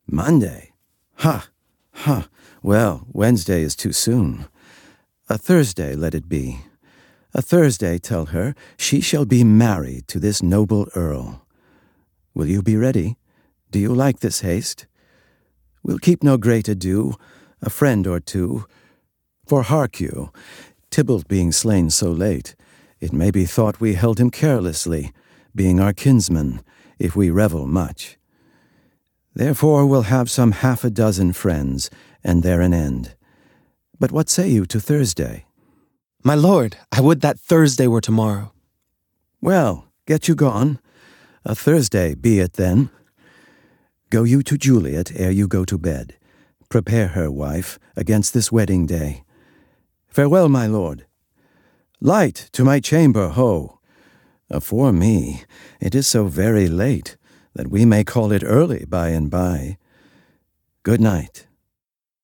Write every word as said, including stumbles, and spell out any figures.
Monday? Ha! Ha! Well, Wednesday is too soon. A Thursday let it be. A Thursday, tell her, she shall be married to this noble earl. Will you be ready? Do you like this haste? We'll keep no great ado, a friend or two. For hark you, Tybalt being slain so late, it may be thought we held him carelessly, being our kinsman, if we revel much. Therefore we'll have some half a dozen friends, and there an end. But what say you to Thursday? My lord, I would that Thursday were tomorrow. Well, get you gone. A Thursday be it then. Go you to Juliet ere you go to bed. Prepare her, wife, against this wedding day. Farewell, my lord. Light to my chamber, ho! Afore me, it is so very late that we may call it early by and by. Good night.